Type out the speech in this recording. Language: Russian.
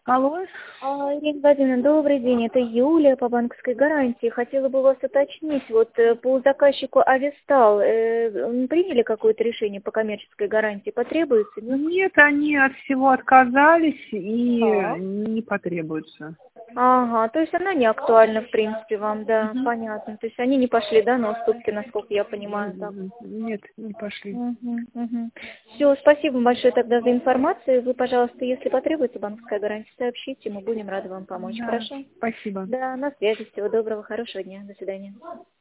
Алло. Ирина Владимировна, добрый день. Это Юлия по банковской гарантии. Хотела бы вас уточнить. Вот по заказчику Авестал приняли какое-то решение по коммерческой гарантии? Потребуется? Нет? Нет, они от всего отказались и Так. не потребуется. Ага, то есть она не актуальна, в принципе, вам, да, Мгм. понятно. То есть они не пошли, да, на уступки, насколько я понимаю, так. Нет, не пошли. Все, спасибо большое тогда за информацию. Вы, пожалуйста, если потребуется банковская гарантия, сообщите, мы будем рады вам помочь. Да, Хорошо? спасибо. Да, на связи. Всего доброго, хорошего дня. До свидания.